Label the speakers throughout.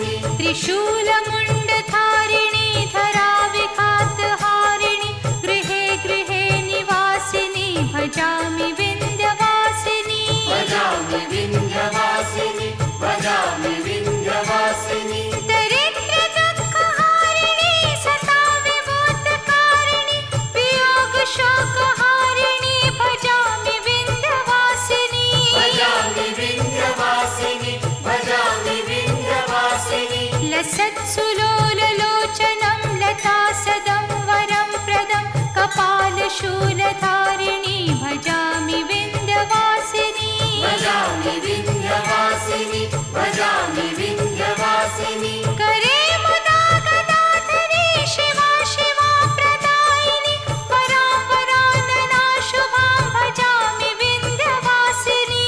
Speaker 1: त्रिशूलमुण्डधारिणी धराविघातहारिणि गृहे गृहे निवासिनी भजामि विन्ध्यवासिनी दरिद्रदुःखहारिणि सदा विभूतकारिणि वियोगशोकहारिणि भजामि विन्ध्यवासिनी लसत्सुलोललोचनं लतासदं वरं प्रदं कपालशूलधारिणी भजामि विन्ध्यवासिनी करे मुदा गदाधरी शिवा शिवा प्रदायिनी परां वरानना शुभां भजामि विन्ध्यवासिनी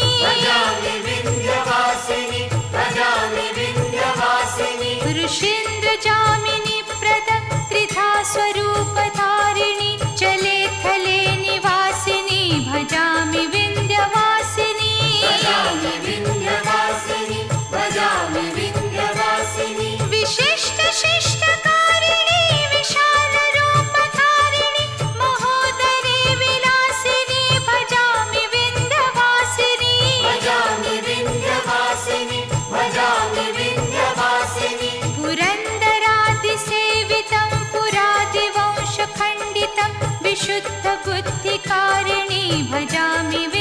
Speaker 1: ऋषीन्द्रजामिनी प्रद त्रिधा स्वरूपधारिणी जले थले निवासिनी भजामि विन्ध्यवासिनी विशिष्ट शिष्टकारिणी विशालरूपधारिणी महोदरी विलासिनी भजामि विन्ध्यवासिनी पुरन्दरादिसेवितं पुरादिवंशखण्डितं विशुद्धबुद्धिकारिणी भजामि